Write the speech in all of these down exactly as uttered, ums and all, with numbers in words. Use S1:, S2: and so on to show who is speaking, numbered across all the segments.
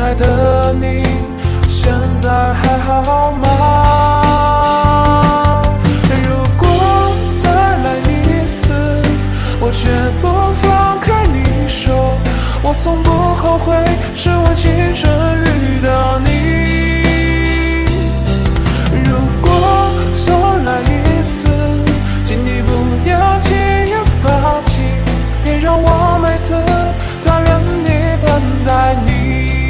S1: 爱的你，现在还好吗？如果再来一次，我绝不放开你手，我从不后悔，是我青春遇到你。如果重来一次，请你不要轻言放弃，别让我每次在原地等待你。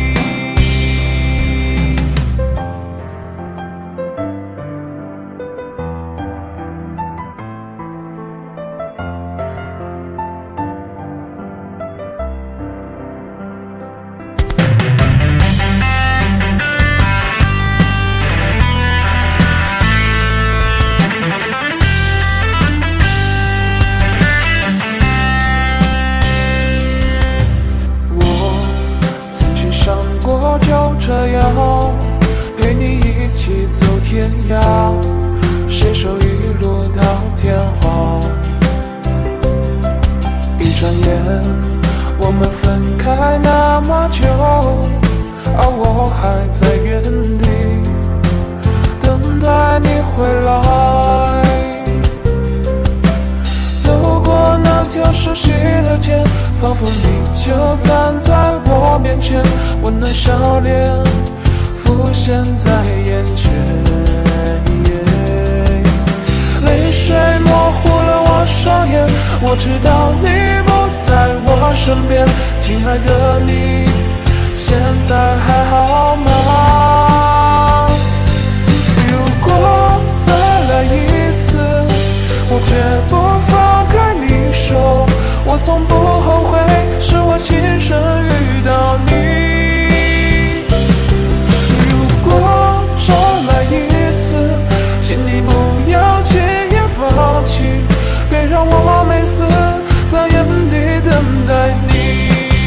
S1: 就这样陪你一起走天涯，携手一路到天荒。一转眼我们分开那么久，而我还在原地等待你回来。走过那条熟悉的街，仿佛你就站在我面前，温暖笑脸浮现在眼前，泪水模糊了我双眼，我知道你不在我身边，亲爱的你，现在还好吗？如果再来一次，我绝不放开你手，我从不后悔，是我亲身遇到你。如果重来一次，请你不要轻言放弃，别让我每次在原地等待你。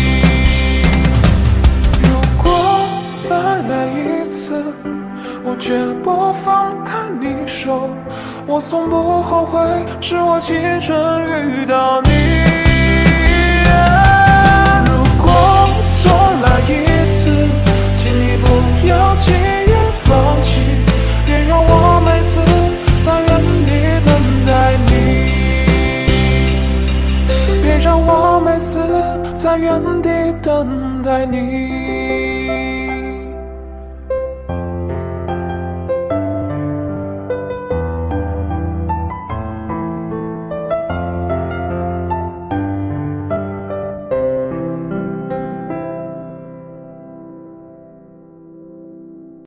S1: 如果再来一次，我绝不放开你手，我从不后悔，是我青春遇到你。如果重来一次，请你不要轻言放弃，别让我每次在原地等待你，别让我每次在原地等待你。